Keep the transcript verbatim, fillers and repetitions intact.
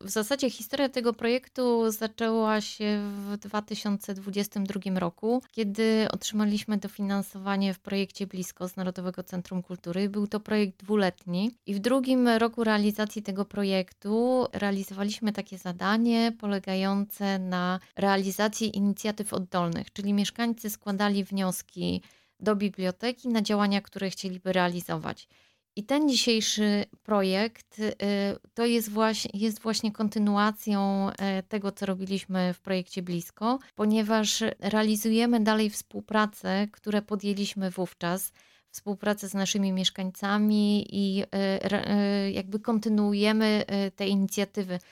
W zasadzie historia tego projektu zaczęła się w dwa tysiące dwudziestym drugim roku, kiedy otrzymaliśmy dofinansowanie w projekcie Blisko z Narodowego Centrum Kultury. Był to projekt dwuletni i w drugim roku realizacji tego projektu realizowaliśmy takie zadanie polegające na realizacji inicjatyw oddolnych, czyli mieszkańcy składali wnioski do biblioteki na działania, które chcieliby realizować. I ten dzisiejszy projekt y, to jest właśnie, jest właśnie kontynuacją e, tego, co robiliśmy w projekcie Blisko, ponieważ realizujemy dalej współpracę, które podjęliśmy wówczas, współpracę z naszymi mieszkańcami i e, re- e, jakby kontynuujemy e, te inicjatywy.